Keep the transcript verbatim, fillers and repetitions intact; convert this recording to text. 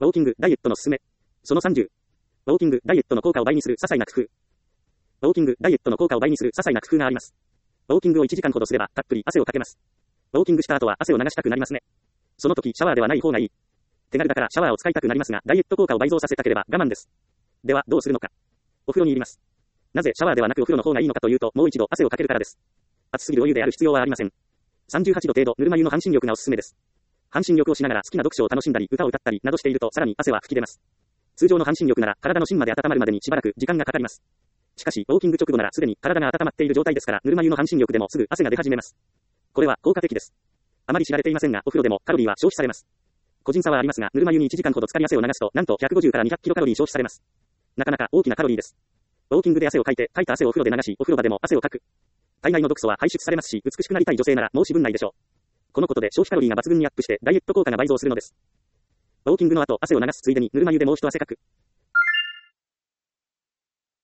ウォーキング、ダイエットのすすめ。そのさんじゅう。ウォーキング、ダイエットの効果を倍にする些細な工夫。ウォーキング、ダイエットの効果を倍にする些細な工夫があります。ウォーキングをいちじかんほどすれば、たっぷり汗をかけます。ウォーキングした後は汗を流したくなりますね。その時、シャワーではない方がいい。手軽だからシャワーを使いたくなりますが、ダイエット効果を倍増させたければ我慢です。では、どうするのか。お風呂に入ります。なぜシャワーではなくお風呂の方がいいのかというと、もう一度汗をかけるからです。熱すぎるお湯である必要はありません。さんじゅうはちど程度、ぬるま湯の半身浴がおすすめです。半身浴をしながら好きな読書を楽しんだり、歌を歌ったりなどしていると、さらに汗は吹き出ます。通常の半身浴なら、体の芯まで温まるまでにしばらく時間がかかります。しかし、ウォーキング直後ならすでに体が温まっている状態ですから、ぬるま湯の半身浴でもすぐ汗が出始めます。これは効果的です。あまり知られていませんが、お風呂でもカロリーは消費されます。個人差はありますが、ぬるま湯にいちじかんほど浸かり汗を流すと、なんとひゃくごじゅうからにひゃくキロカロリー消費されます。なかなか大きなカロリーです。ウォーキングで汗をかいて、かいた汗をお風呂で流し、お風呂場でも汗をかく。体内の毒素は排出されますし、美しくなりたい女性なら申し分ないでしょう。このことで消費カロリーが抜群にアップして、ダイエット効果が倍増するのです。ウォーキングの後、汗を流すついでにぬるま湯でもう一汗かく。